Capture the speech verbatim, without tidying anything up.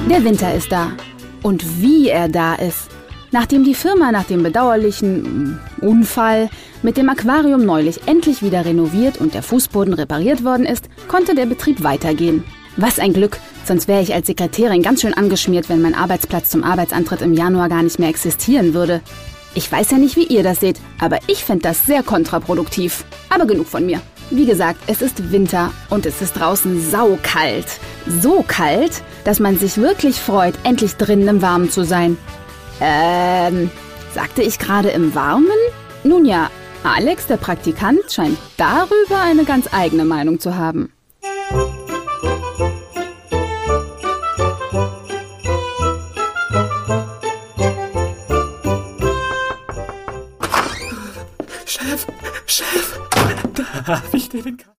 Der Winter ist da. Und wie er da ist. Nachdem die Firma nach dem bedauerlichen Unfall mit dem Aquarium neulich endlich wieder renoviert und der Fußboden repariert worden ist, konnte der Betrieb weitergehen. Was ein Glück, sonst wäre ich als Sekretärin ganz schön angeschmiert, wenn mein Arbeitsplatz zum Arbeitsantritt im Januar gar nicht mehr existieren würde. Ich weiß ja nicht, wie ihr das seht, aber ich fände das sehr kontraproduktiv. Aber genug von mir. Wie gesagt, es ist Winter und es ist draußen saukalt. So kalt, dass man sich wirklich freut, endlich drinnen im Warmen zu sein. Ähm, sagte ich gerade im Warmen? Nun ja, Alex, der Praktikant, scheint darüber eine ganz eigene Meinung zu haben. Chef, Chef, darf ich dir den Kaffee?